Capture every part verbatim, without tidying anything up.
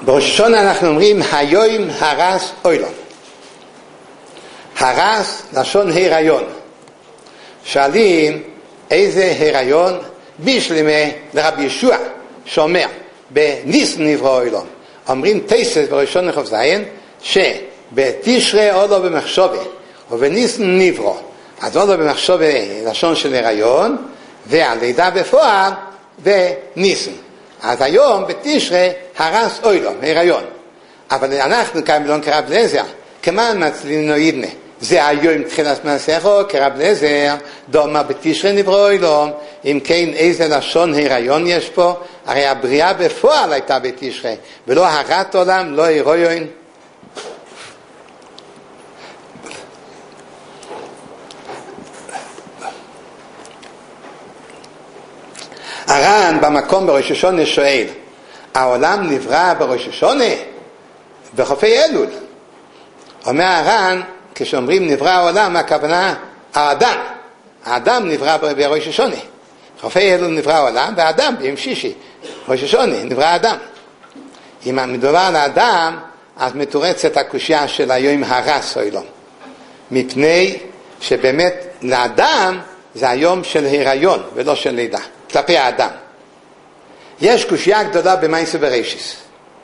בראש השונה אנחנו אומרים היום הרס אוילום. הרס לשון הריון. שואלים איזה הריון? בשלמה לרבי ישוע שאומר בניסן נברא אוילום. אומרים תסת בראש השונה חוב זין שבתשרי אולו במחשבה ובניסן נברא. אז אולו במחשבה לשון של הריון והלידה בפועל וניסן. אז היום בתשרי הרס אוילום, הריון. אבל אנחנו כאן בלון כרב לזר, כמן מצלינו ידנה. זה היום תחילת מעשיכו, כרב לזר, דומה בתשרי נברא אוילום. אם כן, איזה לשון הריון יש פה? הרי הבריאה בפועל הייתה בתשרי, ולא הרת עולם, לא הריון. הר"ן במקום בראש השונה שואל, העולם נברא בראש השונה? בחופי אלול. אומר הר"ן, כשאומרים נברא העולם, הכוונה האדם. האדם נברא בראש השונה. בחופי אלול נברא העולם, והאדם ביום שישי. ראש השונה נברא האדם. אם מדובר על האדם, אז מתורצת הקושיה של היום הרס אוילום. מפני שבאמת לאדם זה היום של הריון ולא של לידה. כלפי האדם. יש קושיה גדולה במעשה בראשית.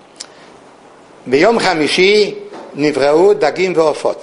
ביום חמישי נבראו דגים ועופות.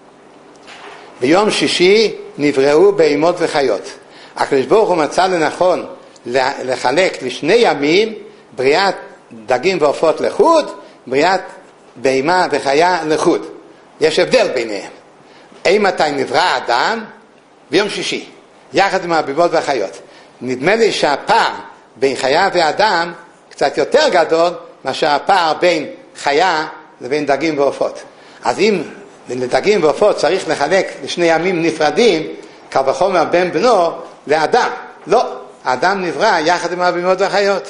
ביום שישי נבראו בהמות וחיות. הקדוש ברוך הוא מצא לנכון לחלק לשני ימים בריאת דגים ועופות לחוד, בריאת בהמה וחיה לחוד. יש הבדל ביניהם. אי מתי נברא האדם? ביום שישי. יחד עם הבהמות והחיות. נדמה לי שהפער בין חיה ואדם קצת יותר גדול מאשר הפער בין חיה לבין דגים ועופות. אז אם לדגים ועופות צריך לחלק לשני ימים נפרדים, קל וחומר בן בנו לאדם. לא, האדם נברא יחד עם הבהמות והחיות.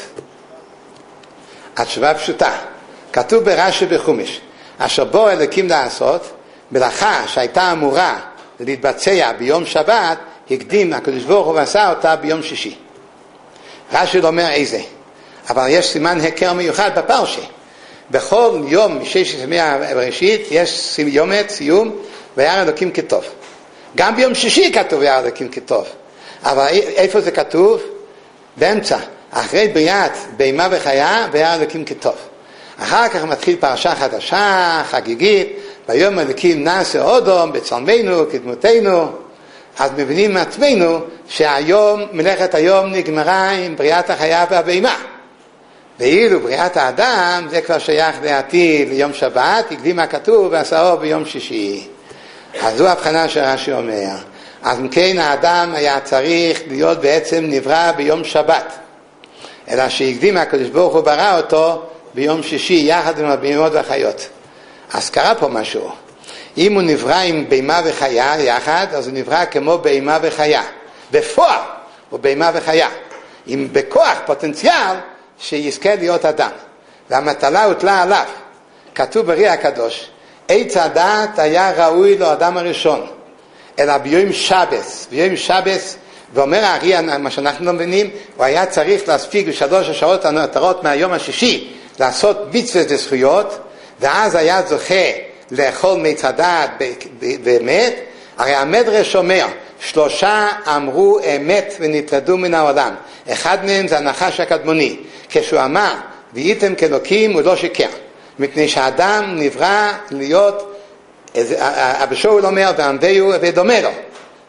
התשובה פשוטה. כתוב ברש"י בחומש, אשר בו אלוקים לעשות מלאכה שהייתה אמורה להתבצע ביום שבת, הקדים הקדוש ברוך הוא ועשה אותה ביום שישי. רש"י לא אומר איזה, אבל יש סימן הכר מיוחד בפרשה. בכל יום מששת ימי הבראשית יש יום סיום וירא אלוקים כטוב. גם ביום שישי כתוב וירא אלוקים כטוב. אבל איפה זה כתוב? באמצע, אחרי בריאת בהמה וחיה וירא אלוקים כטוב. אחר כך מתחיל פרשה חדשה, חגיגית, ביום אלוקים נעשה אודום בצלמנו כדמותנו. אז מבינים מעצמנו שהיום, מלאכת היום נגמרה עם בריאת החיה והבהמה. ואילו בריאת האדם זה כבר שייך לעתיד ליום שבת, הקדים הכתוב ועשאו ביום שישי. אז זו הבחנה שרש"י אומר. אז מכן האדם היה צריך להיות בעצם נברא ביום שבת. אלא שהקדים הקדוש ברוך הוא ברא אותו ביום שישי יחד עם הבהמות והחיות. אז קרה פה משהו. אם הוא נברא עם בהמה וחיה יחד, אז הוא נברא כמו בהמה וחיה. בפועל הוא בהמה וחיה. עם בכוח פוטנציאל שיזכה להיות אדם. והמטלה הוטלה עליו. כתוב ברי הקדוש, עץ הדעת היה ראוי לו אדם הראשון. אלא ביום שבס. ביום שבס, ואומר הארי, מה שאנחנו לא מבינים, הוא היה צריך להספיק בשלוש השעות הנותרות מהיום השישי, לעשות מצוות וזכויות, ואז היה זוכה לאכול מעץ הדעת באמת. הרי המדרש אומר, שלושה אמרו אמת ונטרדו מן העולם. אחד מהם זה הנחש הקדמוני. כשהוא אמר, והייתם כאלוקים, הוא לא שיקר. מפני שהאדם נברא להיות, אבא שאול אומר, ועמדהו ודומה לו.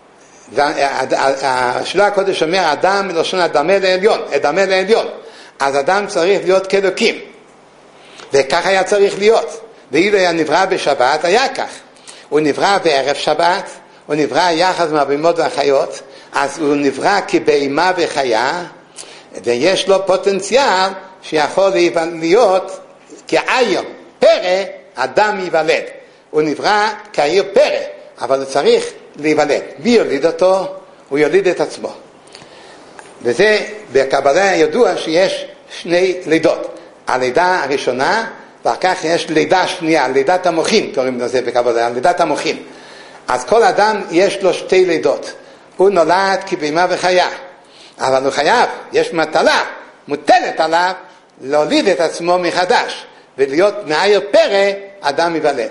השאלה הקודש אומר, אדם מלשון אדמה לעליון, אדמה לעליון. אז אדם צריך להיות כאלוקים. וכך היה צריך להיות. ואילו היה נברא בשבת, היה כך. הוא נברא בערב שבת, הוא נברא יחד מהבהמות והחיות, אז הוא נברא כבהמה וחיה, ויש לו פוטנציאל שיכול להיות כעיר פרא, אדם ייוולד. הוא נברא כעיר פרא, אבל הוא צריך להיוולד. מי יוליד אותו? הוא יוליד את עצמו. וזה בקבלה ידוע שיש שני לידות. הלידה הראשונה, ואחר כך יש לידה שנייה, לידת המוחים, קוראים לזה בקבלה, לידת המוחים. אז כל אדם יש לו שתי לידות. הוא נולד כבהמה וחיה, אבל הוא חייב, יש מטלה, מוטלת עליו להוליד את עצמו מחדש. ולהיות מאיר פרא, אדם ייוולד.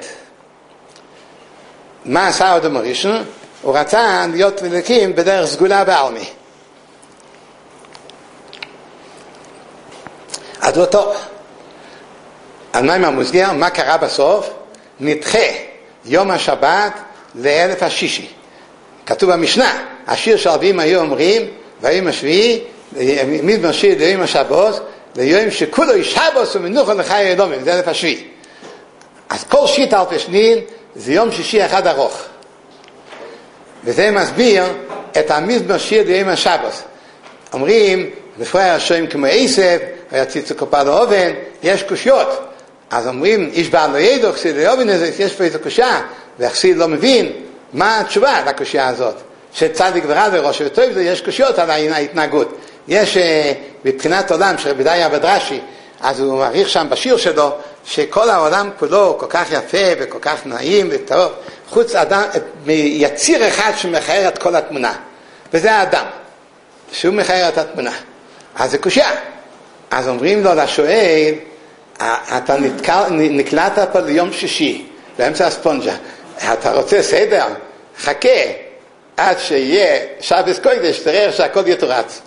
מה עשה האדם הראשון? הוא רצה להיות אלוקים בדרך סגולה בעלמי. אז לא טוב. על מה עם המוסגר? מה קרה בסוף? נדחה יום השבת לאלף השישי. כתוב במשנה, השיר של הרבים היו אומרים, והיום השביעי, מדבר שיר ליום השבוס, ליום שכולו ישבוס ומנוחה לחיי אלומים, זה אלף השביעי. אז כל שיט אלפי שנין זה יום שישי אחד ארוך. וזה מסביר את המדבר שיר ליום השבוס. אומרים, לפני השוים כמו עשב, היה ציצו קופה לאובן, יש קושיות. אז אומרים, איש בעל לא ידע, חסיד לאובן הזה, יש פה איזו קושה, והחסיד לא מבין מה התשובה לקושייה הזאת. שצדיק ורע וראש וטוב זה, יש קושיות על ההתנהגות. יש בבחינת עולם של רבי דיה בדרשי, אז הוא מעריך שם בשיר שלו, שכל העולם כולו כל כך יפה וכל כך נעים וטוב, חוץ אדם, מיציר אחד שמחיר את כל התמונה, וזה האדם, שהוא מחיר את התמונה. אז זה קושיה. אז אומרים לו לשואל, אתה נתקל, נקלעת פה ליום שישי, באמצע הספונג'ה, אתה רוצה סדר? חכה, עד שיהיה שבס קודש, תראה שהכל יתורץ.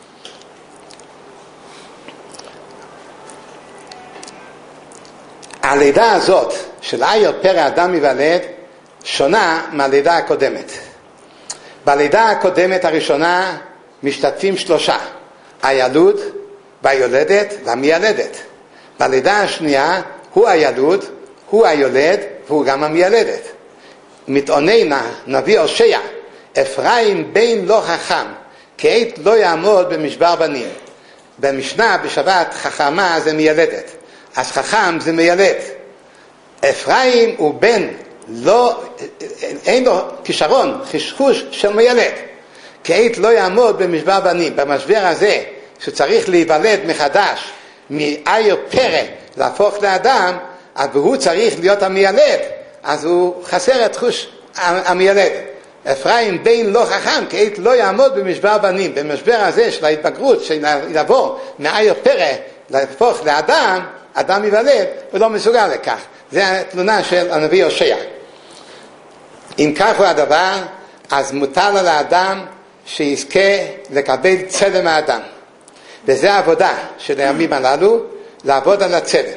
הלידה הזאת של אייר פרא אדם ייוולד שונה מהלידה הקודמת. בלידה הקודמת הראשונה משתתפים שלושה, הילוד והיולדת והמיילדת. בלידה השנייה הוא הילוד, הוא היולד והוא גם המיילדת. מתעונן נביא הושע, אפרים בן לא חכם, כעת לא יעמוד במשבר בנים. במשנה בשבת חכמה זה מיילדת, אז חכם זה מיילד. אפרים הוא בן, לא, אין לו כישרון, חשחוש של מיילד. כעת לא יעמוד במשבר בנים. במשבר הזה, שצריך להיוולד מחדש, מאייר פרא להפוך לאדם, אז הוא צריך להיות המיילד, אז הוא חסר את חוש המיילד. אפרים בן לא חכם, כעת לא יעמוד במשבר בנים. במשבר הזה של ההתבגרות, של לעבור מאייר פרא להפוך לאדם, אדם ייוולד ולא מסוגל לכך. זה התלונה של הנביא הושע. אם כך הוא הדבר, אז מוטל על האדם שיזכה לקבל צלם האדם. וזה העבודה של הימים הללו, לעבוד על הצלם.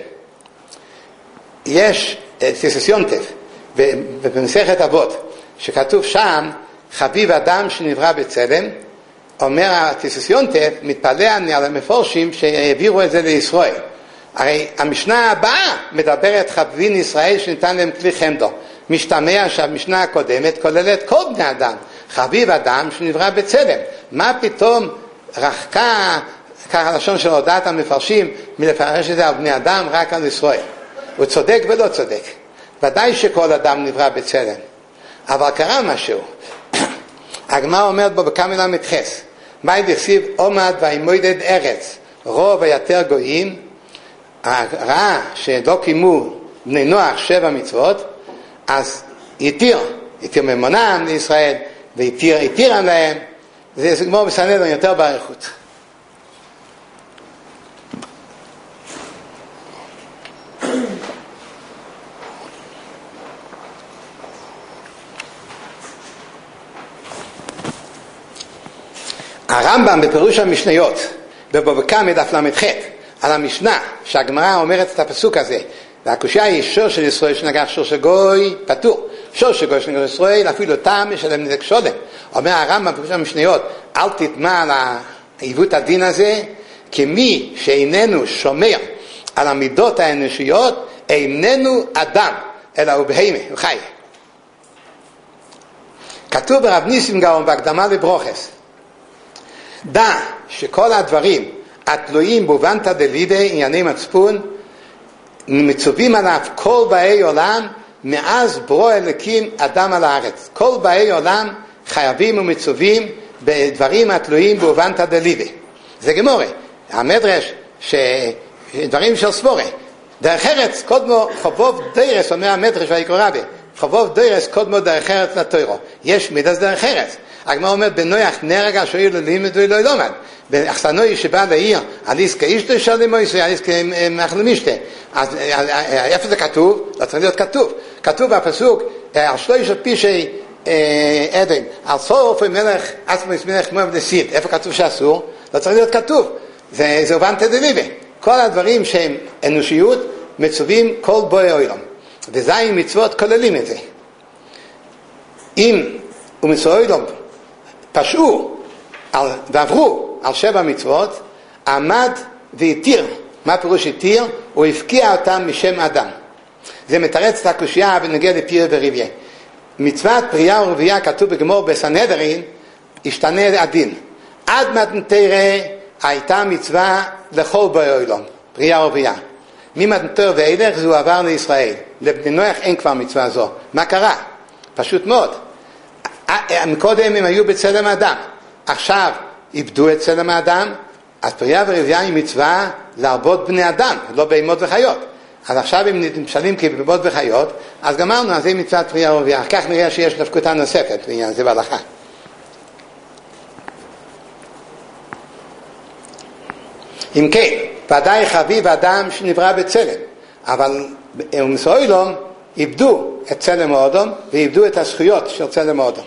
יש סיססיונטף במסכת אבות, שכתוב שם, חביב אדם שנברא בצלם, אומר הסיססיונטף, מתפלא אני על המפורשים שהעבירו את זה לישראל. הרי המשנה הבאה מדברת חביבין ישראל שניתן להם כלי חמדו. משתמע שהמשנה הקודמת כוללת כל בני אדם. חביב אדם שנברא בצלם. מה פתאום רחקה, ככה לשון של הודעת המפרשים, מלפרש את זה על בני אדם רק על ישראל. הוא צודק ולא צודק. ודאי שכל אדם נברא בצלם. אבל קרה משהו. הגמרא אומרת בו בכמה למתחס. מה ידכסיב עומד וימודד ארץ, רוב ויתר גויים, ראה שלא קיימו בני נוח שבע מצוות, אז יתיר, יתיר ממונם לישראל, ויתיר, יתירם להם. זה כמו בסנהדרין יותר באריכות. הרמב"ם בפירוש המשניות, בבבא קמא דף למ"ח, על המשנה שהגמרא אומרת את הפסוק הזה, והקושיה היא שור של ישראל שנגח שור של גוי פטור, שור של גוי שנגח ישראל אפילו טעם משלם נזק שולם. אומר הרמב"ם בפירוש המשניות, אל תטמע על העיוות הדין הזה, כי מי שאיננו שומר על המידות האנושיות איננו אדם, אלא הוא בהמה, הוא חי. כתוב ברב ניסים גאון בהקדמה לברוכס, דע שכל הדברים התלויים בובנתא דלידי, ענייני מצפון, מצווים עליו כל באי עולם מאז ברוא אלוקים אדם על הארץ. כל באי עולם חייבים ומצווים בדברים התלויים בובנתא דלידי. זה גמורה, המדרש, דברים של סבורה. דרך ארץ קודמו חובוב דרס, אומר המדרש ויקרא רבי, חובוב דרס קודמו דרך ארץ לתוירו. יש מידס דרך ארץ, הגמרא אומרת, בנויח נרגע שואיר ללימד ולא ילומד. באחסנוי שבא לעיר, אליס כאישתו שלם או ישראל, אליס כאמחל משתה. אז איפה זה כתוב? לא צריך להיות כתוב. כתוב בפסוק, על שלושה פישי עדן, על סוף מלך, עצמוס מלך מואב לסיד. איפה כתוב שאסור? לא צריך להיות כתוב. זה זובן תדליבה. כל הדברים שהם אנושיות, מצווים כל בואי עולם. וזין מצוות כוללים את זה. אם ומצווי עולם פשעו על, ועברו על שבע מצוות, עמד והתיר. מה פירוש התיר? הוא הפקיע אותם משם אדם. זה מתרץ את הקושייה בנוגע לפיר ורביה. מצוות פרייה ורבייה כתוב בגמור בסנהדרין, השתנה הדין. עד מתנתרא הייתה מצווה לכל בואי עולם, פרייה ורבייה. ממתנתר ואילך זה עבר לישראל. לבני נוח אין כבר מצווה זו. מה קרה? פשוט מאוד. קודם הם היו בצלם האדם, עכשיו איבדו את צלם האדם, אז פרייה ורבייה היא מצווה להרבות בני אדם, לא בהמות וחיות. אז עכשיו הם נמשלים כבהמות וחיות, אז גמרנו, אז זה מצוות פרייה ורבייה. כך נראה שיש נפקותה נוספת בעניין זה בהלכה. אם כן, ודאי חביב אדם שנברא בצלם, אבל ומסוילום איבדו את צלם האדם ואיבדו את הזכויות של צלם האדם.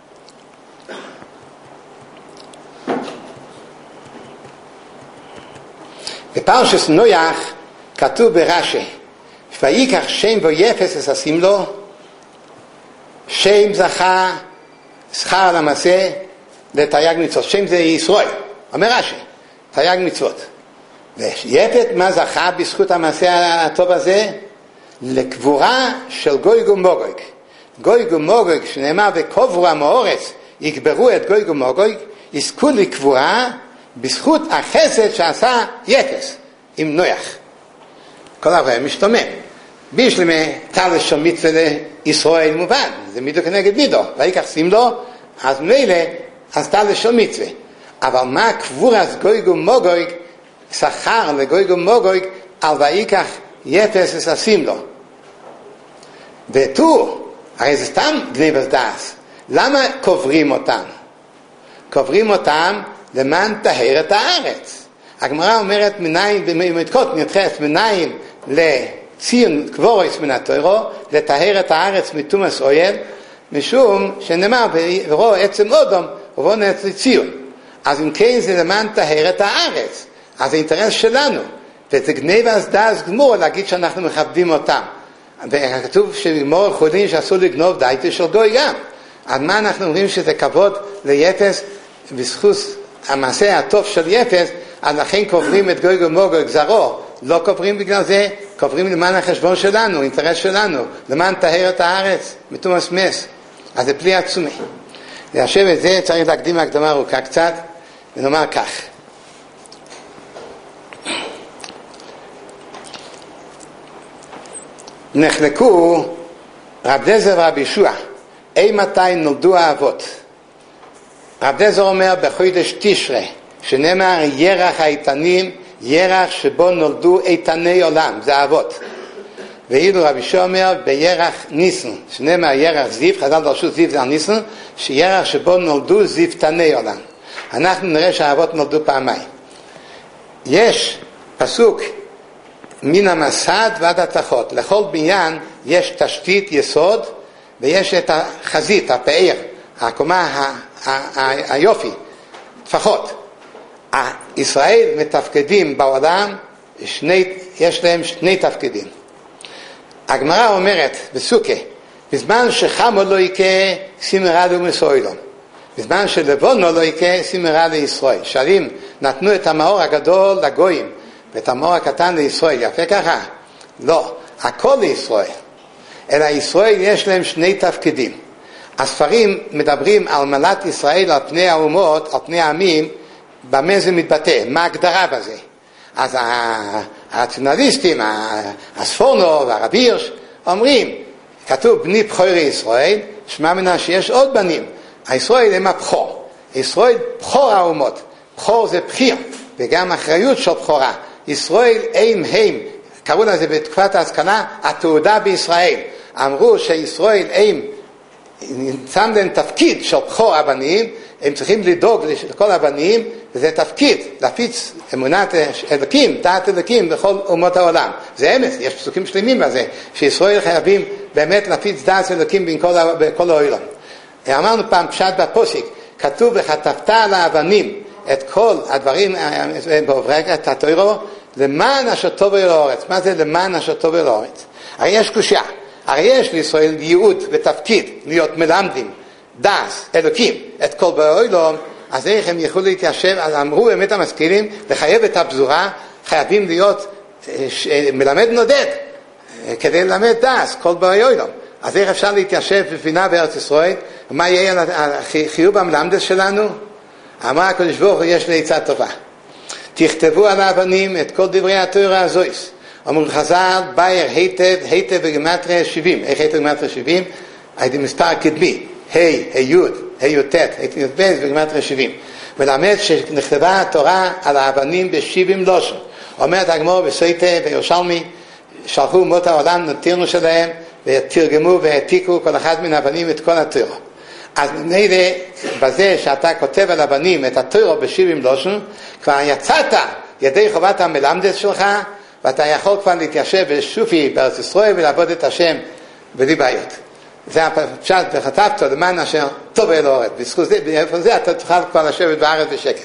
בפרשת נויח כתוב ברש"י, ויקח שם ויפס אשים לו, שם זכה שכר על המעשה לתרי"ג מצוות. שם זה ישראל, אומר רש"י, תרי"ג מצוות. ויפת מה זכה בזכות המעשה הטוב הזה? לקבורה של גוי ומוגוי. גוי ומוגוי, שנאמר וקוברו מאורץ, יקברו את גוי ומוגוי, יזכו לקבורה בזכות החסד שעשה יפס עם נויח. כל הרבה משתומם. בישלמה תל של מצווה לישראל מובן, זה מידו כנגד מידו, ויקח שים לו, אז מילא, אז תל של מצווה. אבל מה קבורה גוי ומוגוי, שכר לגוי ומוגוי, על ויקח יפס אשים לו. ותו, הרי זה סתם גניבת דעת. למה קוברים אותם? קוברים אותם למען טהר את הארץ. הגמרא אומרת מנין, במתקות נדחס מנין לציון קבורס מן התוירו, לטהר את הארץ מתומס אויל, משום שנאמר ורוא עצם אודום, ובוא נעץ לציון. אז אם כן זה למען טהר את הארץ. אז זה אינטרס שלנו. וזה גניבת דעת גמור להגיד שאנחנו מכבדים אותם. וכתוב שבגמור חולין שאסור לגנוב דייטה של גוי גם. אז מה אנחנו אומרים שזה כבוד ליפס בזכות המעשה הטוב של יפס, אז לכן קוברים את גוי ומוגוי גזרו. לא קוברים בגלל זה, קוברים למען החשבון שלנו, אינטרס שלנו, למען טהר את הארץ, מתומס מס. אז זה פלי עצומי. להשב את זה צריך להקדים הקדמה ארוכה קצת, ונאמר כך. נחלקו רב דזר ורב ישוע, אי מתי נולדו האבות. רב דזר אומר בחודש תשרי, שנאמר ירח האיתנים, ירח שבו נולדו איתני עולם, זה האבות. ואילו רב ישוע אומר בירח ניסן, שנאמר ירח זיו, חז"ל דרשו זיו זה הניסן, שירח שבו נולדו זיוותני עולם. אנחנו נראה שהאבות נולדו פעמיים. יש פסוק מן המסד ועד התחות. לכל בניין יש תשתית יסוד ויש את החזית, הפאר, הקומה, היופי, טפחות. ישראל מתפקדים בעולם, שני, יש להם שני תפקידים. הגמרא אומרת בסוכה, בזמן שחמו לא יקה סימרה ומסוילום, בזמן שלבונו לא יקה סימרה לישראל. שרים נתנו את המאור הגדול לגויים ואת המאור הקטן לישראל, יפה ככה? לא, הכל לישראל. אלא ישראל יש להם שני תפקידים. הספרים מדברים על מלאת ישראל על פני האומות, על פני העמים, במה זה מתבטא, מה ההגדרה בזה. אז הרציונליסטים, הספורנו והרב הירש אומרים, כתוב בני בכורי ישראל, שמע מנה שיש עוד בנים. הישראל הם הבכור. ישראל בכור האומות. בכור זה בחיר, וגם אחריות של בכורה. ישראל הם הם, קראו לזה בתקופת ההשכלה, התעודה בישראל. אמרו שישראל הם שם להם תפקיד של בכור הבנים, הם צריכים לדאוג לכל הבנים, וזה תפקיד, להפיץ אמונת אלוקים, דעת אלוקים בכל אומות העולם. זה אמס, יש פסוקים שלמים בזה, שישראל חייבים באמת להפיץ דעת אלוקים בכל העולם. אמרנו פעם פשט בפוסק, כתוב וכתבת על האבנים את כל הדברים בעוברי את התורה, למען אשר טוב אל הארץ. מה זה למען אשר טוב אל הארץ? הרי יש קושיה, הרי יש לישראל ייעוד ותפקיד להיות מלמדים דעת אלוקים את כל בעולם, אז איך הם יכולו להתיישב? אז אמרו באמת המשכילים, לחייב את הפזורה, חייבים להיות מלמד נודד כדי ללמד דעת כל בעולם. אז איך אפשר להתיישב בפינה בארץ ישראל? מה יהיה החיוב המלמדת שלנו? אמר הקדוש ברוך הוא, יש לי עצה טובה, תכתבו על האבנים את כל דברי התורה הזויס. אמרו חז"ל, בייר היטב, היטב בגימטריה שבעים. איך היטב בגימטריה שבעים? הייתי מספר קדמי, ה', ה' י', ה' י' ט', הייתי נתבן בגימטריה שבעים. ולמד שנכתבה התורה על האבנים בשבעים לושן. אומרת הגמור בסוטה וירושלמי, שלחו אומות העולם נתירנו שלהם, ותרגמו והעתיקו כל אחד מן האבנים את כל התורה. אז נראה בזה שאתה כותב על הבנים את התורה בשבעים לושן, כבר יצאת ידי חובת המלמדת שלך, ואתה יכול כבר להתיישב בשופי בארץ ישראל ולעבוד את השם בלי בעיות. זה הפשט וכתבת למען אשר טוב אל הארץ. בזכות זה, באיפה זה אתה תוכל כבר לשבת בארץ בשקט.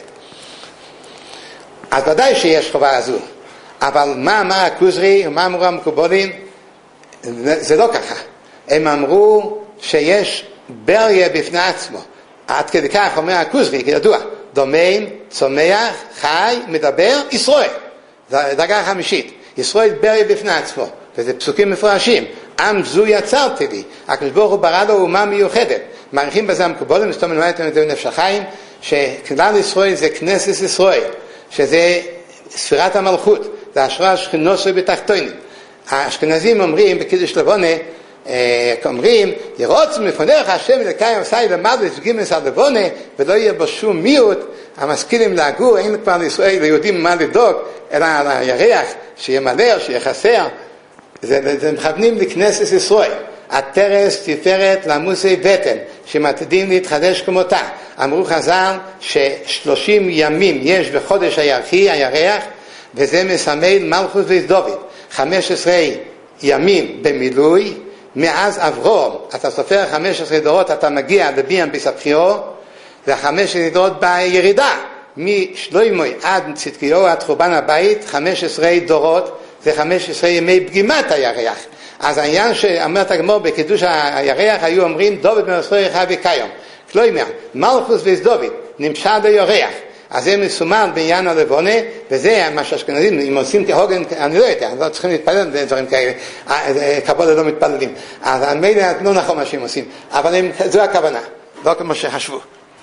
אז ודאי שיש חובה הזו, אבל מה אמר הכוזרי ומה אמרו המקובולים? זה לא ככה. הם אמרו שיש בריה בפני עצמו. עד כדי כך אומר הכוזרי, כידוע, דומיין, צומח, חי, מדבר, ישראל. זו דרגה חמישית. ישראל בריה בפני עצמו. וזה פסוקים מפורשים. עם זו יצרתי לי. הקדוש ברוך הוא ברא לו אומה מיוחדת. מעריכים בזה המקובולים, זאת אומרת, זה נפש החיים, שכלל ישראל זה כנסת ישראל, שזה ספירת המלכות, זה השראה שכינוסו בתחתונים. האשכנזים אומרים בקידוש לבונה, אומרים, ירוץ מפונך השם אלוקי עשי למד לסוגים מסע לבונה, ולא יהיה בו שום מיעוט, המשכילים להגור, אין כבר לישראל, ליהודים מה לדאוג, אלא על הירח, שיהיה מלא, שיהיה חסר. זה, זה מכוונים לכנסת ישראל. התרס תפארת לעמוסי בטן, שמתדים להתחדש כמותה. אמרו חז"ל ששלושים ימים יש בחודש הירחי, הירח, וזה מסמל מלכות ודוד. חמש עשרה ימים במילוי, מאז אברהם, אתה סופר חמש עשרה דורות, אתה מגיע לביאם בספחיו, וחמש עשרה דורות בירידה, משלוימוי עד צדקיהו עד חורבן הבית, חמש עשרה דורות, זה חמש עשרה ימי פגימת הירח. אז העניין שאמרת הגמור בקידוש הירח, היו אומרים דוד בן ישראל חי וקיים. כלומר, מלכות ודוד נמשל לירח. אז זה מסומל בעניין הלבונה, וזה מה שהאשכנזים, אם עושים כהוגן, אני לא יודע, לא צריכים להתפלל לדברים כאלה, קבלה לא מתפללים. אז אני לא נכון מה שהם עושים, אבל הם, זו הכוונה, לא כמו שחשבו.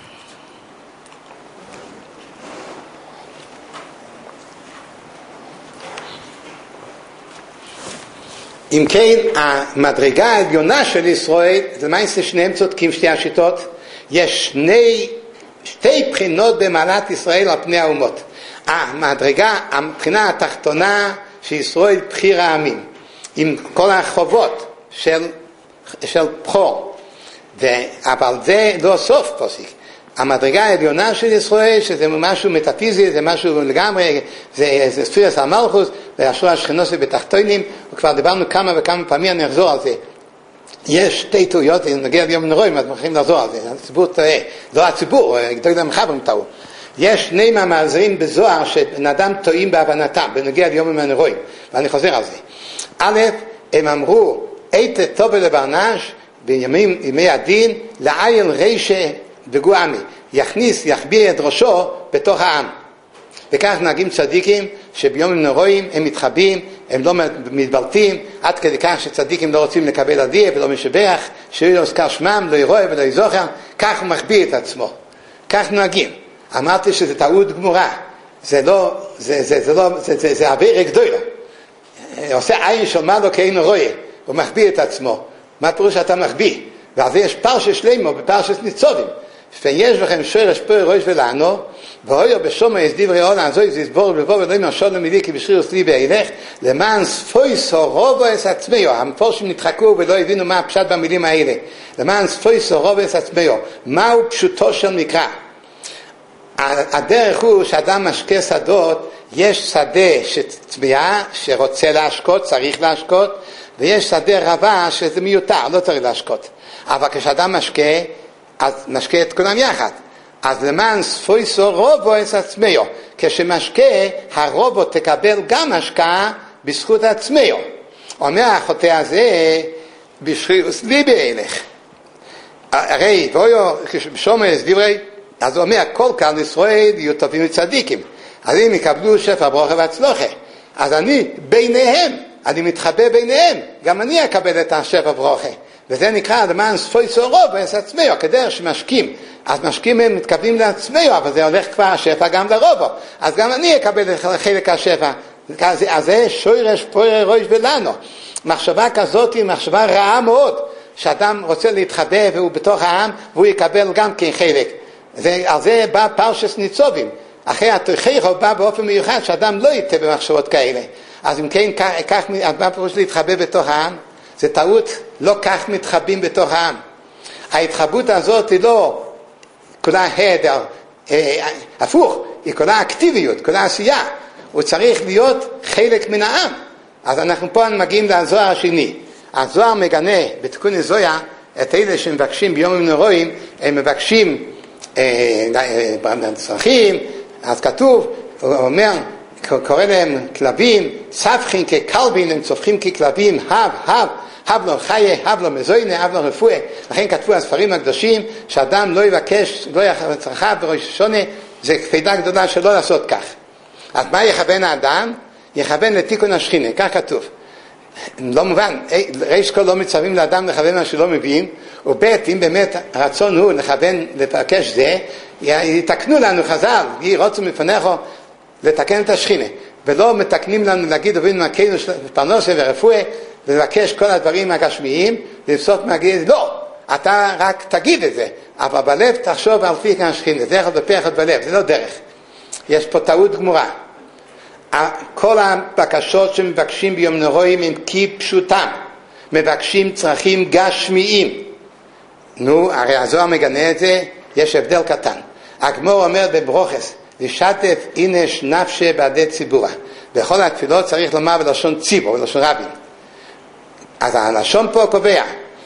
אם כן, המדרגה העליונה של ישראל, זה למעשה שניהם צודקים, שתי השיטות, יש שני, שתי בחינות במעלת ישראל על פני האומות. המדרגה, הבחינה התחתונה שישראל בחיר העמים, עם כל החובות של, של בחור, ו, אבל זה לא סוף פוסק. המדרגה העליונה של ישראל, שזה משהו מטאפיזי, זה משהו לגמרי, זה, זה ספירס המלכוס, והשורה השכינוסי בתחתונים, וכבר דיברנו כמה וכמה פעמים, אני אחזור על זה. יש שתי טעויות, נגיע ליום נרואים, אז מוכרחים לחזור על זה, הציבור טועה, לא הציבור, גדול המחברים טעו. יש שני מאמרים בזוהר שבן אדם טועים בהבנתם, בנגיע ליום נרואים, ואני חוזר על זה. א', הם אמרו, עת טוב לברנש, בימים, ימי הדין, לעיין רישה, וגועמי, יכניס, יחביא את ראשו בתוך העם. וכך נהגים צדיקים שביום נרואים הם מתחבאים, הם לא מתבלטים, עד כדי כך שצדיקים לא רוצים לקבל עדיה ולא משבח, שלא יוזכר שמם, לא ירואה ולא יזוכר, כך הוא מחביא את עצמו. כך נהגים. אמרתי שזה טעות גמורה. זה לא, זה, זה, זה לא, זה, זה, זה עבירה גדולה. עושה עין של מה לו כאינו רואה, הוא מחביא את עצמו. מה פירוש שאתה מחביא? ועל זה יש פרשת שלמה בפרשת ניצובים. ויש לכם שורש פה ראש ולענו, ואויר בשומע יש דברי עולה הזוי זיסבור ובוא ולא עם השולם מילי כי בשריר סלי בהילך למען ספויסו רובו אס עצמיו. המפורשים נתחקו ולא הבינו מה הפשט במילים האלה. למען ספויסו רובו אס עצמיו, מהו פשוטו של מקרא? הדרך הוא שאדם משקה שדות, יש שדה שצביעה שרוצה להשקות, צריך להשקות, ויש שדה רבה שזה מיותר, לא צריך להשקות. אבל כשאדם משקה, אז משקה את כולם יחד. אז למען ספויסו רובו אס עצמיו, כשמשקה הרובו תקבל גם השקעה בזכות עצמיו. אומר החוטא הזה בשרירוס ליבי הילך. הרי ואויו כששומע דברי, אז הוא אומר כל כאן ישראל יהיו טובים וצדיקים, אז אם יקבלו שפע ברכה והצלחה, אז אני ביניהם, אני מתחבא ביניהם, גם אני אקבל את השפע ברכה. וזה נקרא למען ספויסו רובו אס עצמיו, כדרך שמשקים, אז משקים הם מתקבלים לעצמיו, אבל זה הולך כבר השפע גם לרובו, אז גם אני אקבל את חלק השפע. אז זה שוירש פויר ראש ולנו. מחשבה כזאת היא מחשבה רעה מאוד, שאדם רוצה להתחבא והוא בתוך העם והוא יקבל גם כן חלק. זה, על זה בא פרשס ניצובים. אחרי התוכיח הוא בא באופן מיוחד שאדם לא ייתה במחשבות כאלה. אז אם כן, כך, כך, מה פירוש להתחבא בתוך העם? זה טעות, לא כך מתחבאים בתוך העם. ההתחבאות הזאת היא לא כולה היעדר, אה, הפוך, היא כולה אקטיביות, כולה עשייה. הוא צריך להיות חלק מן העם. אז אנחנו פה מגיעים לזוהר השני. הזוהר מגנה בתיקון הזויה את אלה שמבקשים ביום ונרואים, הם מבקשים צרכים, אז כתוב, הוא אומר, קורא להם כלבים, צפחים ככלבים, הם צופחים ככלבים, הב, הב, הב לו חיה, הב לו מזוינה, הב לו רפואה. לכן כתבו הספרים הקדושים, שאדם לא יבקש, לא יחבר צרכיו בראש השונה, זה כפידה גדולה שלא לעשות כך. אז מה יכוון האדם? יכוון לתיקון השכינה, כך כתוב. לא מובן, ריש כל לא מצווים לאדם לכוון מה שלא מביאים, ובית, אם באמת הרצון הוא לכוון לבקש זה, יתקנו לנו חז"ל, רוצו מפניכו לתקן את השכינה, ולא מתקנים לנו להגיד ובין מכינו פרנסה ורפואה, ולבקש כל הדברים הגשמיים, ולבסוף מגיד, לא, אתה רק תגיד את זה, אבל בלב תחשוב על פי כאן השכינה, זה אחד בפה אחד בלב, זה לא דרך. יש פה טעות גמורה. כל הבקשות שמבקשים ביום נרואים הם כפשוטם, מבקשים צרכים גשמיים. נו, הרי הזוהר מגנה את זה, יש הבדל קטן. הגמור אומר בברוכס, לשתף אינש נפשה בעדי ציבורה. בכל התפילות צריך לומר בלשון ציבור, בלשון רבים. אז הלשון פה קובע.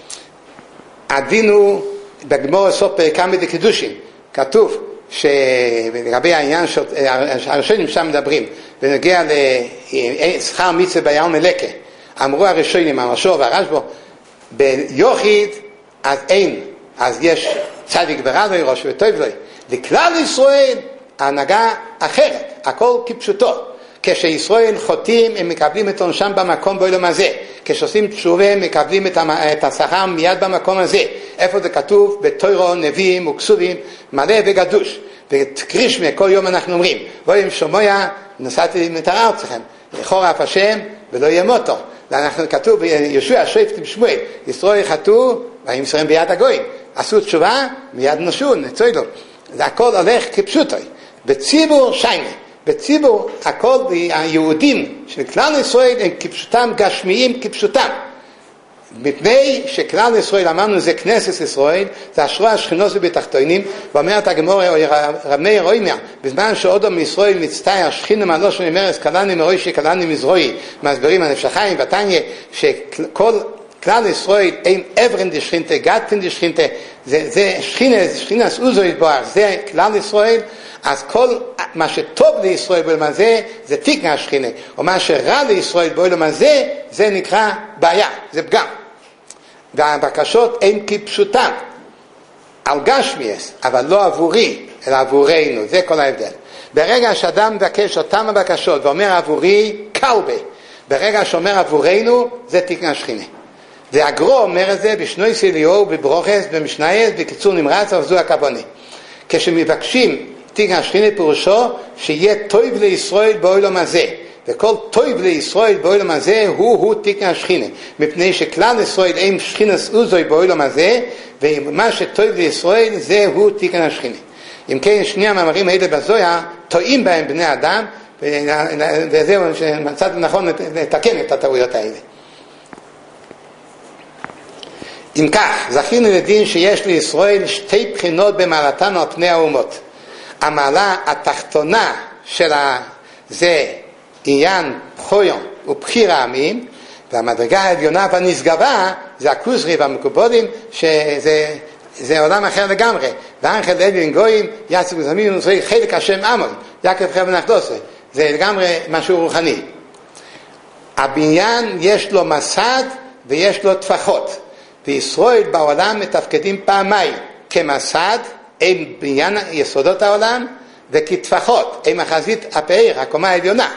הדין הוא, בגמור סוף פרקה מדקדושים, כתוב, שלגבי העניין שהראשונים שם מדברים ונגיע לשכר מצווה ביום מלכה, אמרו הראשונים, המשור והרשב"א, ביוחיד אז אין, אז יש צדיק ורע לו ראש וטוב לו. לכלל ישראל ההנהגה אחרת, הכל כפשוטו. כשישראל חוטאים הם מקבלים את עונשם במקום בעולם הזה, כשעושים תשובה הם מקבלים את השכר מיד במקום הזה. איפה זה כתוב? בתורה, נביאים וכתובים, מלא וגדוש. וקרישמה כל יום אנחנו אומרים, ואם שומע נסעתי את הארצכם, לכור אף השם ולא ימותו. ואנחנו כתוב ביהושע שופט עם שמואל, ישראל חטאו והם ישראל ביד הגויים, עשו תשובה מיד נשו, נצוילו. זה הכל הולך כפשוטו. בציבור שיינה, בציבור הכל היהודים של כלל ישראל הם כפשוטם, גשמיים כפשוטם. מפני שכלל ישראל, אמרנו זה כנסת ישראל, זה השרוע השכינות ובתחתונים, ואומרת הגמור רמי רוימר, בזמן שעודו מישראל מצטער שכינו מהלושן אמרס, קלני מרוי שקלני מזרוי, מסברים הנפש החיים ותניה, שכל כלל ישראל הם עברן דשכינתה, גדפן דשכינתה, זה, זה שכינה, שכינה סעוזו יתבואר, זה כלל ישראל. אז כל מה שטוב לישראל בעולם הזה זה תיקן השכינה, או מה שרע לישראל בעולם הזה זה נקרא בעיה, זה פגם. והבקשות הן כפשוטן על גשמיאס, אבל לא עבורי אלא עבורנו, זה כל ההבדל. ברגע שאדם מבקש אותם הבקשות ואומר עבורי קלבה, ברגע שאומר עבורנו זה תיקן השכינה. זה הגרו אומר את זה בשנוי סיליהו, בברוכס, במשנייס, בקיצור נמרץ, אבל זו הכוונה. כשמבקשים תיקן השכינה פירושו שיהיה טוב לישראל בעולם הזה, וכל טוב לישראל בעולם הזה הוא הוא תיקן השכינה, מפני שכלל ישראל הם שכינה סעוזוי בעולם הזה, ומה שטוב לישראל זה הוא תיקן השכינה. אם כן, שני המאמרים האלה בזויה, טועים בהם בני אדם, וזהו שמצאתי נכון לתקן את הטעויות האלה. אם כך, זכינו לדין שיש לישראל שתי בחינות במעלתן על פני האומות. המעלה התחתונה של זה עניין בחיון ובחיר העמים, והמדרגה העליונה והנשגבה זה הכוזרי והמקובולים, שזה זה עולם אחר לגמרי. ואנחל אליין גויים יצג וזמין ונוצרי חלק השם עמון יקב חבר נחדוסי, זה לגמרי משהו רוחני. הבניין יש לו מסד ויש לו טפחות, וישראל בעולם מתפקדים פעמיים, כמסד, הם בניין יסודות העולם, וכטפחות, הם החזית הפאר, הקומה העליונה.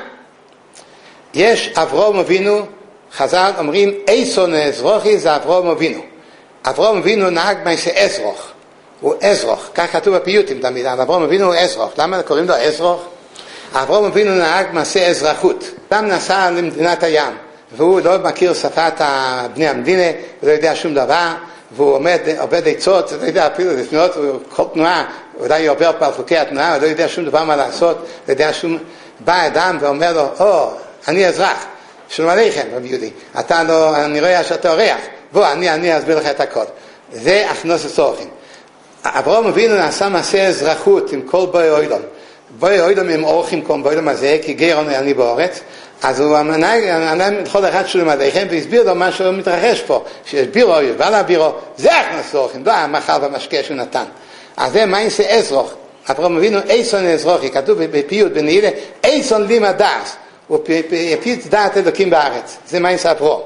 יש אברהם אבינו, חז"ל אומרים אייסון אזרוחי זה אברהם אבינו. אברהם אבינו נהג מעשה אזרוח, הוא אזרוח, כך כתוב בפיוטים תמיד, אברהם אבינו הוא אזרוח. למה קוראים לו אזרוח? אברהם אבינו נהג מעשה אזרחות. אדם נסע למדינת הים, והוא לא מכיר שפת בני המדינה, הוא לא יודע שום דבר, והוא עומד, עובד עצות, לא יודע אפילו לפנות, כל תנועה, אולי הוא עובר על חוקי התנועה, הוא לא יודע שום דבר מה לעשות, לא יודע שום... בא אדם ואומר לו, או, אני אזרח, שלום עליכם, רבי יהודי, אתה לא, אני רואה שאתה אורח, בוא, אני, אני אסביר לך את הכל. זה הכנוס צורכים. אברהם אבינו נעשה מעשה אזרחות עם כל בואי אוילום. בואי אוילום הם אורחים כל בואי אוילום הזה, כי גרון אני באורץ, אז הוא ענה לכל אחד שלום עליכם והסביר לו מה שהוא מתרחש פה, שיש בירו, יש בעל הבירו, זה הכנוס צורכים, לא המחל והמשקה שהוא נתן. אז זה מה יעשה אזרוח. אברהם אבינו אייסון אזרוחי, כתוב בפיוט בנעילה, אייסון לימא דאס, הוא יפיץ דעת אלוקים בארץ, זה מה יעשה אברהם.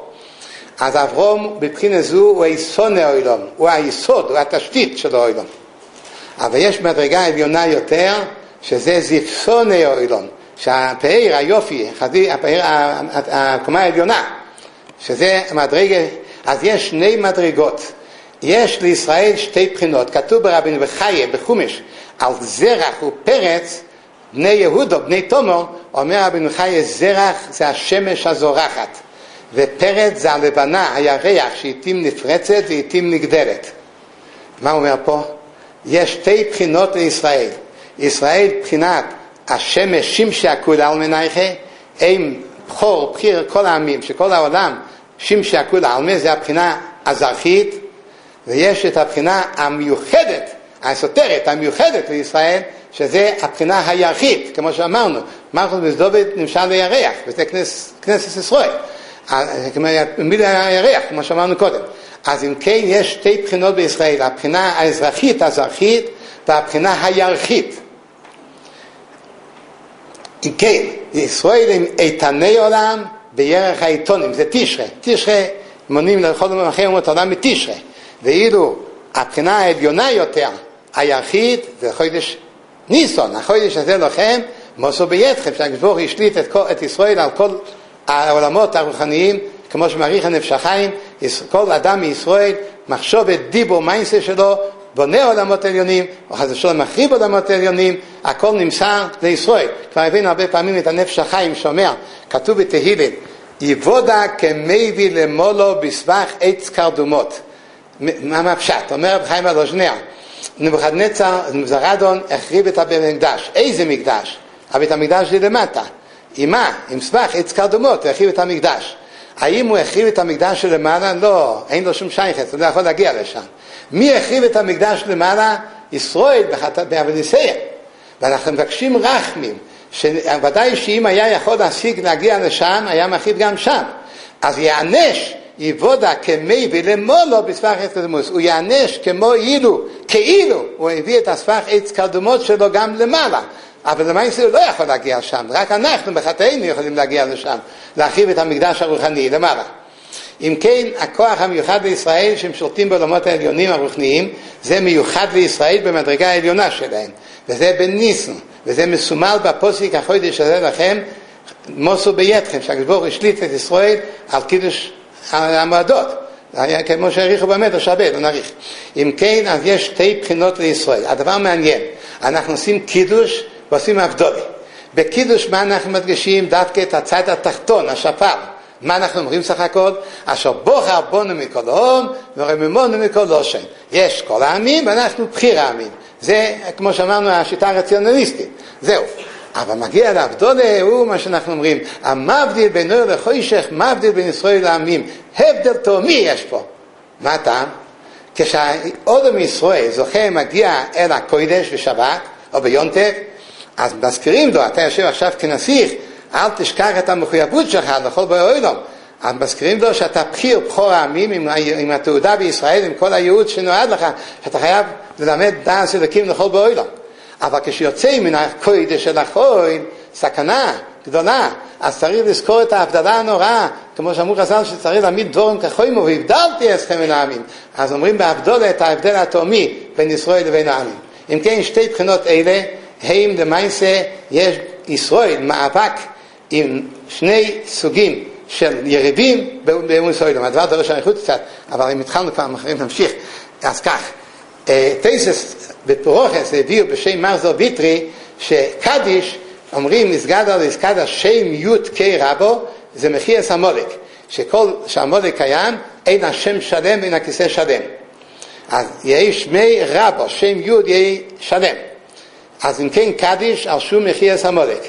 אז אברהם בבחינה זו הוא היסון העולם, הוא היסוד, הוא התשתית של העולם. אבל יש מדרגה עליונה יותר, שזה זיפסון העולם, שהפאר, היופי, הפאר, הקומה העליונה, שזה מדרגה, אז יש שני מדרגות. יש לישראל שתי בחינות, כתוב ברבינו בחייה, בחומש, על זרח ופרץ, בני יהודו, בני תומר, אומר רבינו חיה, זרח זה השמש הזורחת. ופרץ זה הלבנה, הירח, שעיתים נפרצת ועיתים נגדלת. מה הוא אומר פה? יש שתי בחינות לישראל. ישראל בחינת השמש שמשי הכולה על מנייכה, הם בחור, בחיר כל העמים, שכל העולם שמשי הכולה על מי, זה הבחינה הזרחית, ויש את הבחינה המיוחדת, האסוטרית, המיוחדת לישראל, שזה הבחינה הירחית, כמו שאמרנו, מלכות בסדום נמשל לירח, וזה כנס, כנסת ישראל. מילי הירח, כמו שאמרנו קודם. אז אם כן, יש שתי בחינות בישראל, הבחינה האזרחית, הזרחית, והבחינה הירחית. אם כן, ישראל הם איתני עולם בירח העיתונים, זה תשרה. תשרה מונים לכל ממחר אומות עולם מתשרה. ואילו הבחינה העליונה יותר, הירחית, זה חודש ניסון. החודש הזה לכם, מוסו בידכם, שהגבור השליט את, כל, את ישראל על כל העולמות הרוחניים, כמו שמעריך הנפש החיים, כל אדם מישראל מחשוב את דיבור מיינסה שלו, בונה עולמות עליונים, או חס ושלום מחריב עולמות עליונים, הכל נמסר לישראל. כבר הבאנו הרבה פעמים את הנפש החיים שאומר, כתוב בתהילים, יבודה כמביא למולו בסבך עץ קרדומות. מה מפשט? אומר רב חיים אלוז'נר, נבוכדנצר, נבוזראדון, החריב את המקדש. איזה מקדש? הבית המקדש זה למטה. עם מה? עם סבך עץ קרדומות, הוא החריב את המקדש. האם הוא החריב את המקדש שלמעלה? לא, אין לו שום שייכת, הוא לא יכול להגיע לשם. מי החריב את המקדש למעלה? ישראל, באבניסיה. ואנחנו מבקשים רחמים, שוודאי שאם היה יכול להשיג להגיע לשם, היה מחריב גם שם. אז יענש, יבודה כמי ולמולו בסבך עץ קרדומות. הוא יענש כמו אילו, כאילו הוא הביא את הסבך עץ קרדומות שלו גם למעלה. אבל למעשה הוא לא יכול להגיע שם, רק אנחנו בחטאינו יכולים להגיע לשם, להרחיב את המקדש הרוחני למעלה. אם כן, הכוח המיוחד לישראל שהם שולטים בעולמות העליונים הרוחניים, זה מיוחד לישראל במדרגה העליונה שלהם, וזה בניסן, וזה מסומל בפוסק החודש הזה לכם, מוסו בידכם, שהגבור השליט את ישראל על קידוש המועדות, כמו שהעריכו באמת, או שווה, לא נעריך. אם כן, אז יש שתי בחינות לישראל. הדבר מעניין, אנחנו עושים קידוש ועושים הבדולה. בקידוש מה אנחנו מדגישים? דווקא את הצד התחתון, השפר. מה אנחנו אומרים סך הכל? אשר בוחר בונו מכל הום ורממונו מכל אושן. יש כל העמים ואנחנו בחיר העמים. זה, כמו שאמרנו, השיטה הרציונליסטית. זהו. אבל מגיע להבדולה, הוא מה שאנחנו אומרים, המבדיל בין אור לחושך, מבדיל בין ישראל לעמים. הבדל תאומי יש פה. מה הטעם? כשהאודם ישראל זוכה מגיע אל הקודש בשבת, או ביונטב, אז מזכירים לו, אתה יושב עכשיו כנסיך, אל תשכח את המחויבות שלך לכל בורא עולם. אז מזכירים לו שאתה בחיר בכור העמים עם, עם התעודה בישראל, עם כל הייעוד שנועד לך, שאתה חייב ללמד דעת אלוקים לכל בורא עולם. אבל כשיוצא מן הקודש של החול, סכנה גדולה, אז צריך לזכור את ההבדלה הנוראה, כמו שאמרו חז"ל שצריך להעמיד דבורים כחוימו, והבדלתי אתכם מן העמים. אז אומרים בהבדלה את ההבדל התאומי בין ישראל לבין העמים. אם כן, שתי בחינות אלה, הם למעשה יש ישראל מאבק עם שני סוגים של יריבים באמון ישראל. הדבר דורש אריכות קצת, אבל אם התחלנו כבר, אחרים נמשיך. אז כך, תייסס בפרוחס הביאו בשם מרזל ויטרי, שקדיש, אומרים נסגד על נסגד השם י' קי רבו, זה מחייס המולק, שכל שהמולק קיים, אין השם שלם, אין הכיסא שלם. אז יהיה שמי רבו, שם י' יהיה שלם. אז אם כן קדיש על שום מחייס המולק.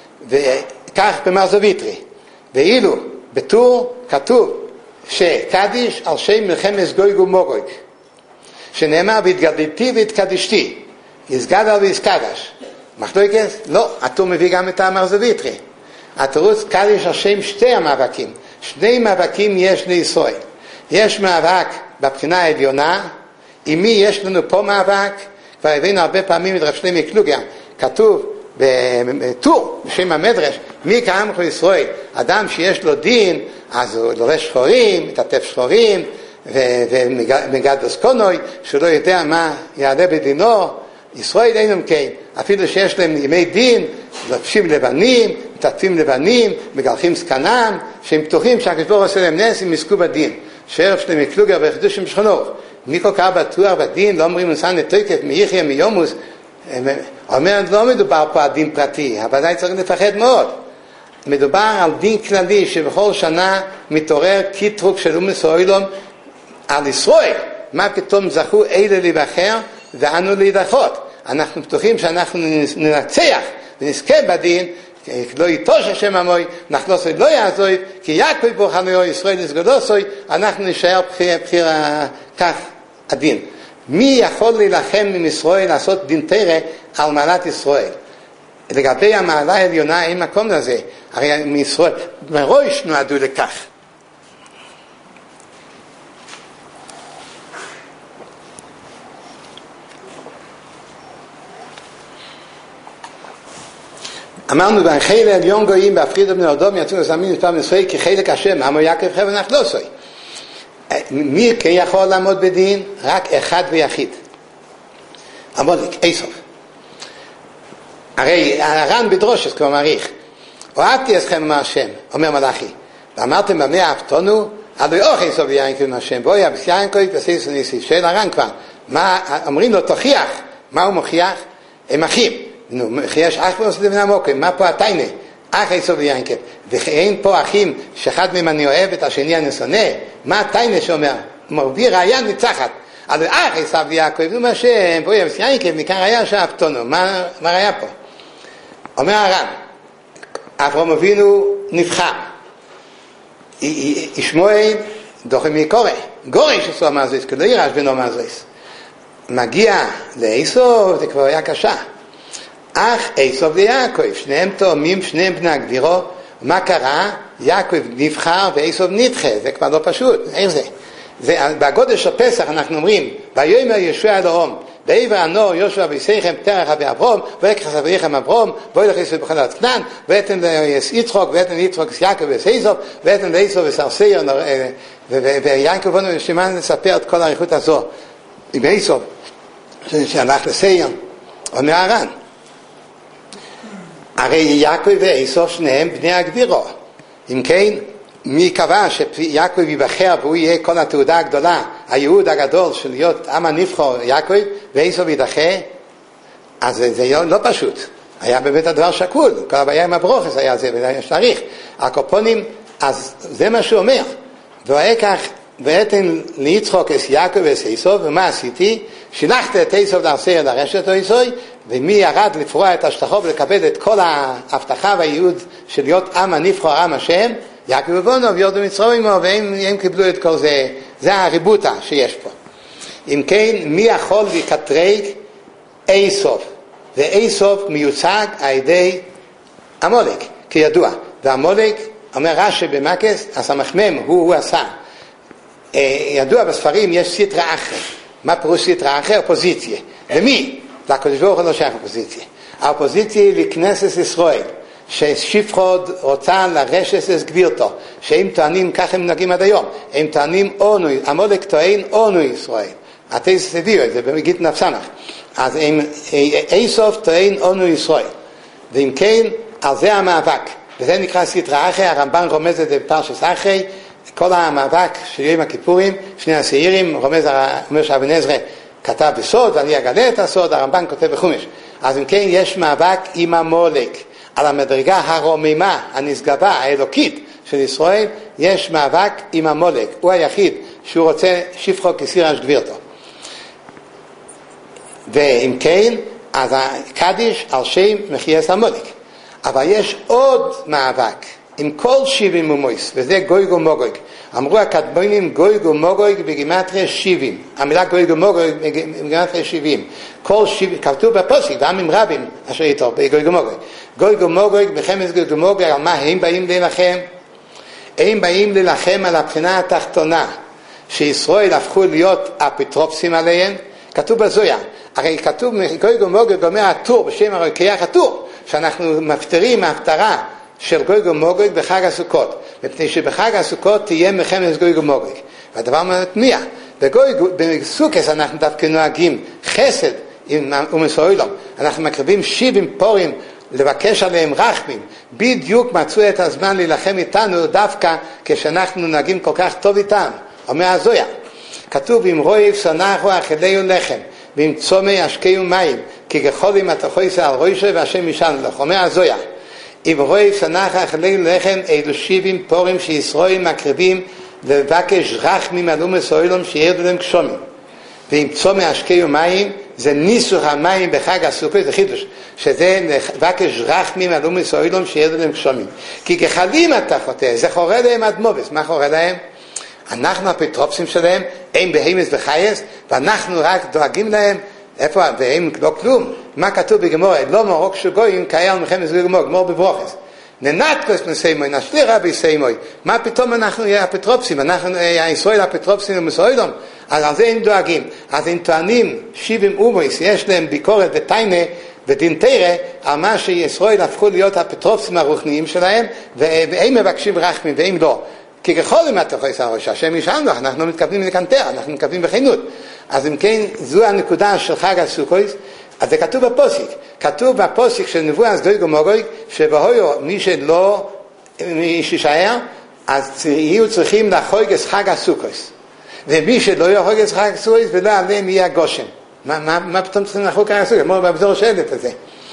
וכך במרזל ויטרי. ואילו בטור כתוב שקדיש על שם מלחמת גויג ומוגוג, שנאמר והתגדלתי והתקדשתי, יסגד על ויסקדש. מחלוקת? לא, הטור מביא גם את המרזל ויטרי. התירוץ קדיש על שם שתי המאבקים. שני מאבקים יש לישראל. יש מאבק בבחינה העליונה, עם מי יש לנו פה מאבק? כבר הבאנו הרבה פעמים את רב שלמה קלוגר, כתוב בטור בשם המדרש, מי כעמך ישראל? אדם שיש לו דין, אז הוא לובש שחורים, מתעטף שחורים, ומגדלוס קונוי, שהוא לא יודע מה יעלה בדינו. ישראל אינם כן, אפילו שיש להם ימי דין, לובשים לבנים, מתעטפים לבנים, מגלחים זקנם, שהם פתוחים שהקדוש ברוך הוא עושה להם נס, הם יזכו בדין. שערב שלמה קלוגר בחידוש עם שכונות, מי כל כך בטוח בדין, לא אומרים נסן לתוקף מיחיה מיומוס, אומר, לא מדובר פה על דין פרטי, אבל די צריך לפחד מאוד. מדובר על דין כללי שבכל שנה מתעורר קיטרוג של אומות העולם על ישראל. מה פתאום זכו אלה להיבחר ואנו להידחות? אנחנו בטוחים שאנחנו ננצח ונזכה בדין, לא יתוש השם עמוי, נחלוסוי לא יעזוי, כי יעקב בוחנו ישראל לסגדוסוי, אנחנו נשאר בחיר, בחיר כך הדין. מי יכול להילחם עם ישראל לעשות דין תורה על מעלת ישראל? לגבי המעלה העליונה אין מקום לזה, הרי מישראל מראש נועדו לכך. אמרנו בחיל העליון גויים בהפריד בני אדום יצאו לזמין מספר מישראל כחלק השם עמו יעקב חבר נחלוסוי. מי כן יכול לעמוד בדין? רק אחד ויחיד, עמודק, איסוף. הרי הר"ן בדרושס כבר מעריך, אוהבתי אתכם מהשם, אומר מלאכי, ואמרתם במה אהבתנו? עלוי אוך איסוף ויינקב מהשם, בואי אבס יינקב וסיס וניסי. שאל הר"ן כבר, מה אומרים לו? תוכיח. מה הוא מוכיח? הם אחים. נו, יש אח פרוס לבני המוקם, מה פה התיינה? אח איסוף ויינקב. ואין פה אחים שאחד מהם אני אוהב את השני אני שונא. מה התיינה שאומר? מביא ראיה ניצחת. אבל אח איסוף ויעקב, נו מה שם, בואי אבס יינקב, מכאן ראיה שאהבתנו. מה, מה ראיה פה? אומר הר"ן, אברהם אבינו נבחר. ישמעאל דוחה מקורא. גורש עשו המזריס, כי לא ירש בנו המזריס. מגיע לאיסוף, זה כבר היה קשה. אך איסוף ליעקב, שניהם תאומים, שניהם בני הגבירו. מה קרה? יעקב נבחר ואיסוף נדחה, זה כבר לא פשוט. איך זה? זה בגודל של פסח אנחנו אומרים, ויאמר יהושע אלוהים, בעבר הנור יהושע ויסייכם תרח אברום, ויקח אביכם אברום, וילך איסוף בחלת כנען, ואתן ליצחוק, ואתן ליצחוק יעקב ואיסוף, ואתן לאיסוף וסרסייר, ויעקב בנו שמענו לספר את כל האריכות הזו, עם איסוף, שהלך לסייר, אומר הר"ן, הרי יעקב ואיסוף שניהם בני הגבירו. אם כן, מי קבע שיעקב ייבחר והוא יהיה כל התעודה הגדולה, הייעוד הגדול של להיות עם הנבחר יעקב, ואיסוף יידחה? אז זה, זה לא פשוט. היה באמת הדבר שקול, כל הבעיה עם הברוכס היה זה, וזה יש תאריך. הקופונים, אז זה מה שהוא אומר. והיה כך, ואתן ליצחוק את יעקב ואת עשיו, ומה עשיתי? שילחתי את עשיו לעשר לרשת או עשיו, ומי ירד לפרוע את השטחו ולקבל את כל ההבטחה והייעוד של להיות עם הנבחר, עם השם, יעקב ובונו ויורדו מצרים, והם הם קיבלו את כל זה. זה הריבוטה שיש פה. אם כן, מי יכול לקטרג? עשיו. ועשיו מיוצג על ידי עמלק, כידוע. ועמלק, אומר רש"י במקס, הסמ"ם הוא, הוא עשה. ידוע בספרים יש סטרא אחרא. מה פירוש סטרא אחרא? אופוזיציה. למי? לקדוש ברוך הוא לא שייך אופוזיציה. האופוזיציה היא לכנסת ישראל, ששפחוד רוצה לרשת את גבירתו, שהם טוענים, כך הם נוגעים עד היום, הם טוענים אונו, עמלק טוען אונו ישראל. התייס הביאו את זה בגיט נפסנח. אז הם, עשיו טוען אונו ישראל. ואם כן, על זה המאבק. וזה נקרא סטרא אחרא, הרמב"ן רומז את זה בפרשת אחרי, כל המאבק של יום הכיפורים, שני השעירים, רומז, אומר שאבן עזרא כתב בסוד, ואני אגלה את הסוד, הרמב"ן כותב בחומש. אז אם כן, יש מאבק עם עמלק. על המדרגה הרוממה, הנשגבה, האלוקית של ישראל, יש מאבק עם עמלק. הוא היחיד שהוא רוצה שפחו כסירש גבירתו. ואם כן, אז הקדיש על שם מחייס עמלק. אבל יש עוד מאבק עם כל שבעים ומויס, וזה גויג ומוגויג. אמרו הקדמונים גויג ומוגויג בגימטריה שבעים. המילה גויג ומוגויג בגימטריה שבעים. כל שבעים, כתוב בפוסק, ועמים רבים אשר איתו, בגויג ומוגויג. גויג ומוגויג, בחמש גויג ומוגויג, על מה הם באים להילחם? הם באים להילחם על הבחינה התחתונה, שישראל הפכו להיות אפוטרופוסים עליהם. כתוב בזויה, הרי כתוב גויג ומוגויג אומר הטור, בשם הרקיח הטור, שאנחנו מפטרים ההפטרה של גויג ומוגויג בחג הסוכות, מפני שבחג הסוכות תהיה מלחמת גויג ומוגויג. והדבר מטמיע, בסוכות אנחנו דווקא נוהגים חסד עם ומסוילום, אנחנו מקרבים שבעים פורים לבקש עליהם רחמים, בדיוק מצאו את הזמן להילחם איתנו דווקא כשאנחנו נוהגים כל כך טוב איתם. אומר הזויה, כתוב אם רויב סנחו אכילהו לחם ואם צומי השקיעו מים כי כחולים התחויסה על רוישה והשם ישן לך. אומר הזויה, אם רויב סנחו אכילהו לחם אלו שבעים פורים שישראל מקריבים לבקש רחמים על ומסוילום שירדו להם גשומים, ואם צומי השקיעו מים זה ניסוך המים בחג הסוכות, זה חידוש, שזה לבקש רחמים על ומסוילום שירדו להם גשומים, כי כחלים אתה חוטא, זה חורה להם עד מובס. מה חורה להם? אנחנו האפוטרופוסים שלהם, הם בהמס וחייס, ואנחנו רק דואגים להם, איפה, והם לא כלום. מה כתוב בגמור? לא מורוק שגויים, קהל מחמס גמור, גמור בברוכס. ננתקוס מסיימוי, נשלי רבי סיימוי. מה פתאום אנחנו האפוטרופוסים? אנחנו, ישראל האפוטרופוסים ומסוילום. אז על זה הם דואגים. אז הם טוענים, שבעים אומויס, יש להם ביקורת ותיינה, ודין תירה, על מה שישראל הפכו להיות האפוטרופוסים הרוחניים שלהם, והם מבקשים רחמים, והם לא. כי ככל אם אתה יכול לסער ראש, השם ישענו, אנחנו מתכוונים לקנטר, אנחנו מתכוונים בכנות. אז אם כן, זו הנקודה של חג הסוכות, אז זה כתוב בפוסק. כתוב בפוסק של נבואה גויג ומוגויג, שבהויו מי שלא, מי שישאר, אז יהיו צריכים לחוג את חג הסוכות. ומי שלא יחוג את חג הסוכות, ולא עליהם יהיה הגושם. מה, מה, מה פתאום צריכים לחוג חג הסוכות? אמרו בבזור שאלת הזה.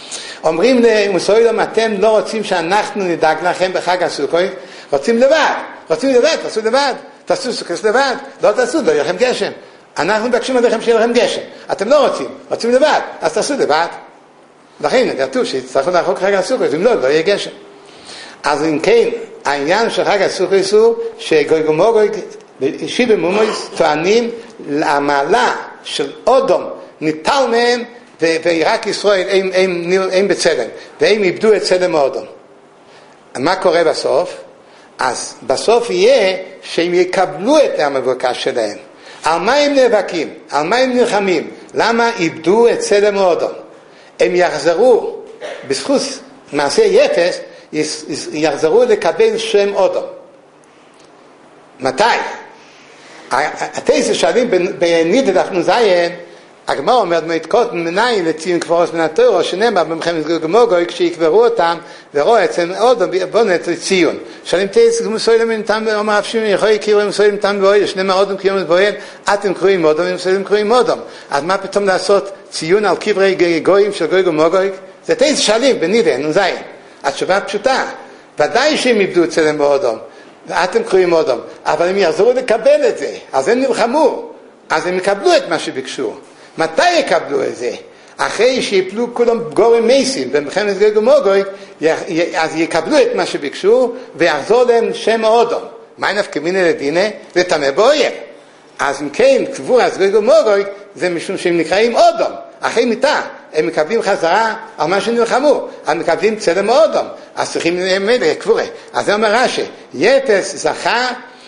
אומרים למסוילום, אתם לא רוצים שאנחנו נדאג לכם בחג הסוכות, רוצים לבד. רוצים לבד, תעשו לבד, תעשו סוכות לבד, לא תעשו, לא יהיה לכם גשם. אנחנו מבקשים עליכם שיהיה לכם גשם. אתם לא רוצים, רוצים לבד, אז תעשו לבד. לכן, כתוב שצריכו לחוק חג הסוכות, אם לא, לא יהיה גשם. אז אם כן, העניין של חג הסוכות הוא שגויג ומוגויג, שבעים אומויס, טוענים למעלה של אודום, ניטל מהם, ורק ישראל הם, הם, הם, הם בצלם, והם איבדו את צלם האודום. מה קורה בסוף? אז בסוף יהיה שהם יקבלו את המבוקש שלהם. על מה הם נאבקים? על מה הם נלחמים? למה איבדו את צלם האודום? הם יחזרו, בזכות מעשה יפס, יחזרו לקבל שם אודום. מתי? התייסר שואלים בנידד אנחנו זיין, הגמרא אומרת מתקות מנין לציון כברוס מן התורה שנאמר במלחמת גויג ומוגויג כשיקברו אותם ורואה אצל אודום בונת לציון. שואלים תייס מסוילם מנתם ואומר אפשים יכול יקראו מסוילם מנתם ואוהל שנאמר אודום קיום ואוהל אתם קרואים אודום ומסוילם קרואים אודום. אז מה פתאום לעשות ציון על קברי גויים של גויג ומוגויג? זה תייס שואלים בנידן וזין. התשובה פשוטה, ודאי שהם איבדו צלם באודום. ואתם קרואים אודום, אבל הם יחזרו לקבל את זה, אז הם נלחמו, אז הם יקבלו את מה שביקשו. מתי יקבלו את זה? אחרי שיפלו כולם גורים מייסים במלחמת גוג ומגוג, אז יקבלו את מה שביקשו ויחזור להם שם אודום. מה נפקא מינה לדינה? לטמא באויב. אז אם כן, קבור אז גוג ומגוג זה משום שהם נקראים אודום. אחרי מיתה הם מקבלים חזרה על מה שנלחמו, הם מקבלים צלם אודום, אז צריכים למלא קבורה. אז זה אומר רש"י, יתס זכה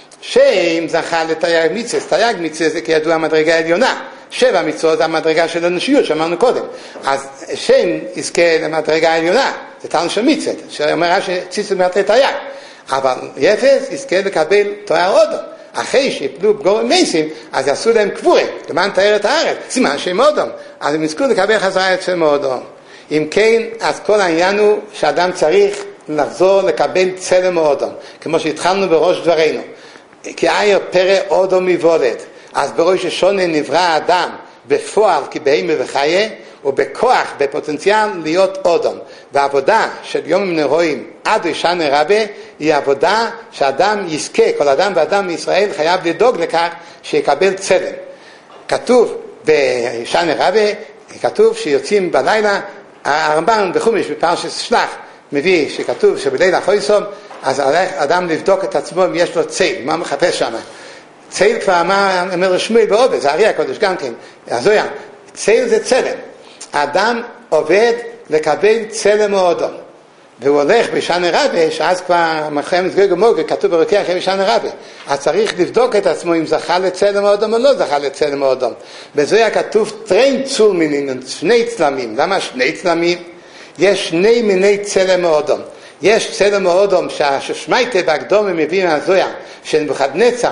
שם זכה לתרי"ג מצוות. תרי"ג מצוות זה כידוע המדרגה העליונה. שבע מצוות זה המדרגה של האנושיות שאמרנו קודם. אז שם יזכה למדרגה העליונה, זה טעם של מצוות, שאומר רש"י ציצות מטרי תרי"ג. אבל יתס יזכה לקבל תואר אודום. אחרי שיפלו גורים מייסים, אז יעשו להם קבורה, למען תאר את הארץ, סימן שם אודום. אז הם יזכו לקבל חזרה את שם אודום. אם כן, אז כל העניין הוא שאדם צריך לחזור לקבל צלם אודום, כמו שהתחלנו בראש דברינו. כי אייר פרא אודום מבולד. אז בראש השונה נברא האדם בפועל כבהמה וחיה, ובכוח, בפוטנציאל להיות אודום. והעבודה של יום נרואים עד שנה רבה היא עבודה שאדם יזכה, כל אדם ואדם מישראל חייב לדאוג לכך שיקבל צלם. כתוב בשנה רבה, כתוב שיוצאים בלילה, הרמב"ם בחומש בפרשת שלח מביא שכתוב שבליל החויסום, אז הולך אדם לבדוק את עצמו אם יש לו צל, מה מחפש שם. צל כבר אמר, אומר שמואל בעובד, זה ארי הקודש גם כן, הזויה, צל זה צלם. האדם עובד לקבל צלם או אודום. והוא הולך בשנה רבה, שאז כבר מלחמת גוג ומגוג, כתוב ברוקח בשנה רבה. אז צריך לבדוק את עצמו אם זכה לצלם או אודום או לא זכה לצלם או אודום. בזויה כתוב טרין צולמין, שני צלמים. למה שני צלמים? יש שני מיני צלם או אודום. יש צלם או אודום שהשמייטה בהקדומה מביא מהזויה, שנבוכדנצר,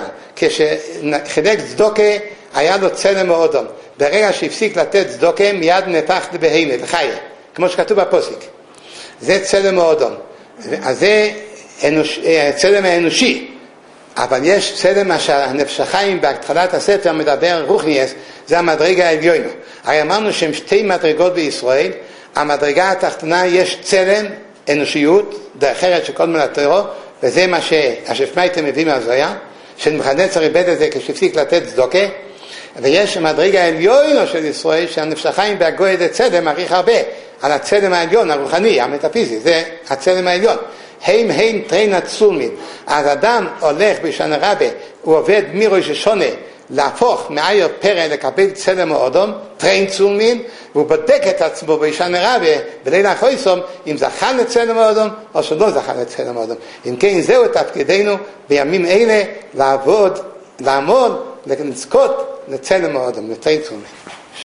כשחילק צדוקה, היה לו צלם או אודום. ברגע שהפסיק לתת צדוקה, מיד נתח לבהמה, לחיה, כמו שכתוב בפוסק. זה צלם או אודום. אז זה אנוש, צלם האנושי. אבל יש צלם שהנפש החיים בהתחלת הספר מדבר רוחניאס, זה המדרגה העליונה. הרי אמרנו שהם שתי מדרגות בישראל, המדרגה התחתונה יש צלם אנושיות, דרך ארץ של כל מלטרו, וזה מה שהשפמייטה מביא מהזויה, שנבוכדנצר איבד את זה כשהפסיק לתת צדוקה, ויש המדרגה העליונה של ישראל, שהנפש החיים בהגויית הצלם מעריך הרבה, על הצלם העליון, הרוחני, המטאפיזי, זה הצלם העליון. הם הם טרין הצולמין. אז אדם הולך בשנה רבה, הוא עובד מראש השונה, להפוך מאייר פרא לקבל צלם או אודום, טרין צולמין, והוא בודק את עצמו בשנה רבה, בליל החויסום, אם זכה לצלם או אודום, או שלא זכה לצלם או אודום. אם כן, זהו תפקידנו בימים אלה, לעבוד, לעמוד, לזכות לצלם או אודום, לטרין צולמין.